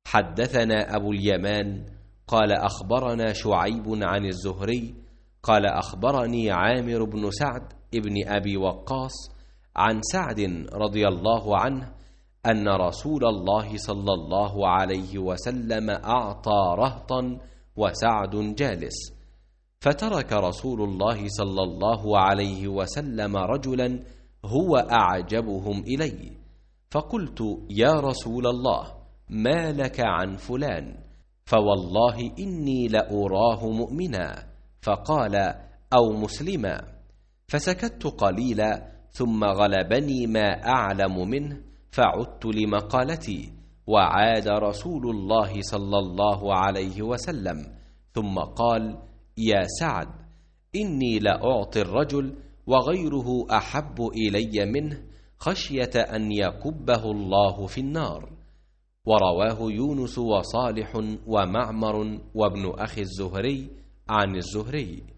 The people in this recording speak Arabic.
حدثنا أبو اليمان قال أخبرنا شعيب عن الزهري قال أخبرني عامر بن سعد ابن أبي وقاص عن سعد رضي الله عنه أن رسول الله صلى الله عليه وسلم أعطى رهطا وسعد جالس، فترك رسول الله صلى الله عليه وسلم رجلا هو أعجبهم إلي، فقلت يا رسول الله ما لك عن فلان؟ فوالله إني لأراه مؤمنا، فقال أو مسلما، فسكت قليلا ثم غلبني ما أعلم منه فعدت لمقالتي، وعاد رسول الله صلى الله عليه وسلم ثم قال يا سعد إني لأعطي الرجل وغيره أحب إلي منه خشية أن يكبه الله في النار. ورواه يونس وصالح ومعمر وابن أخي الزهري عن الزهري.